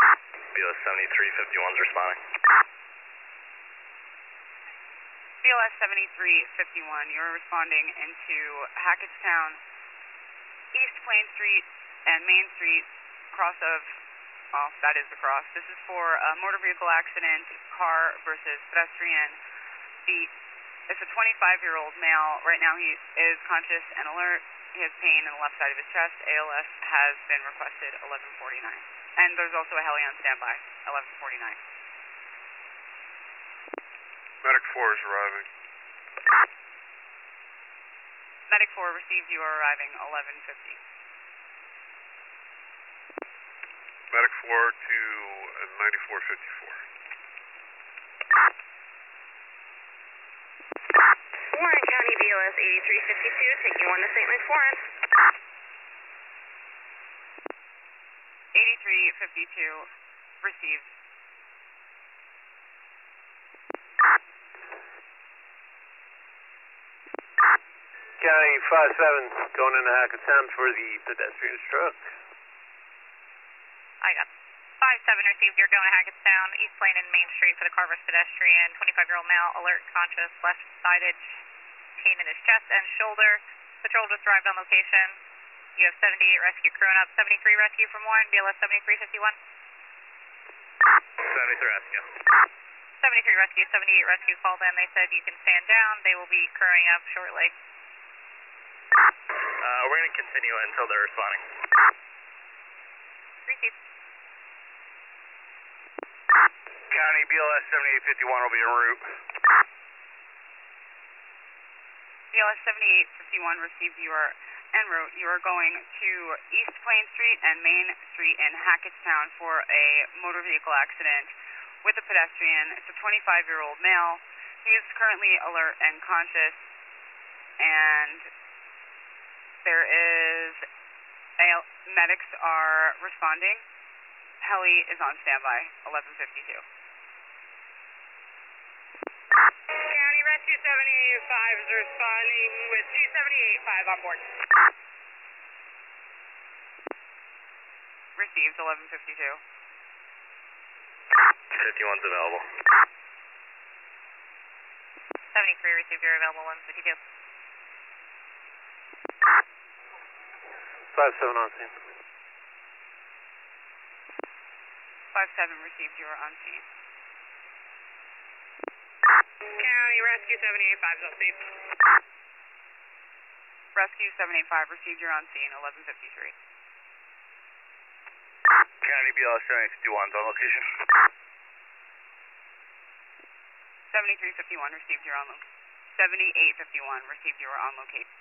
BLS 7351's responding. BLS 7351, you're responding into Hackettstown, East Plain Street and Main Street, cross of, well, that is the cross. This is for a motor vehicle accident, car versus pedestrian. It's a 25-year-old male. Right now he is conscious and alert. He has pain in the left side of his chest. ALS has been requested 1149. And there's also a heli on standby, 1149. Medic 4 is arriving. Medic 4 received, you are arriving 1150. Medic 4 to 9454. Warren County BLS 8352, taking 1 to St. Louis Foreign. 8352 received. County 57 going into Hackettstown for the pedestrian stroke. I got 57 received. You're going to Hackettstown, East Plain and Main Street for the car versus pedestrian. 25-year-old male, alert, conscious, left-sided pain in his chest and shoulder. Patrol just arrived on location. You have 78 rescue crewing up. 73 rescue from Warren, BLS 7351. 73 rescue. 73 rescue, 78 rescue called in. They said you can stand down. They will be crewing up shortly. We're going to continue until they're responding. Received. County BLS 7851 will be en route. BLS 7851 received, you are en route. You are going to East Plain Street and Main Street in Hackettstown for a motor vehicle accident with a pedestrian. It's a 25-year-old male. He is currently alert and conscious, and there is medics are responding. Heli is on standby, 1152. County Rescue 785 is responding with 2785 on board. Received, 1152. 51's available. 73 received, you're available 152. 57 on scene. 57 received, you are on scene. County Rescue 785 is on scene. Rescue 785 received, you're on scene, 1153. County BLS 7851's on location. 7351 received, you're on location. 7851 received, you are on location.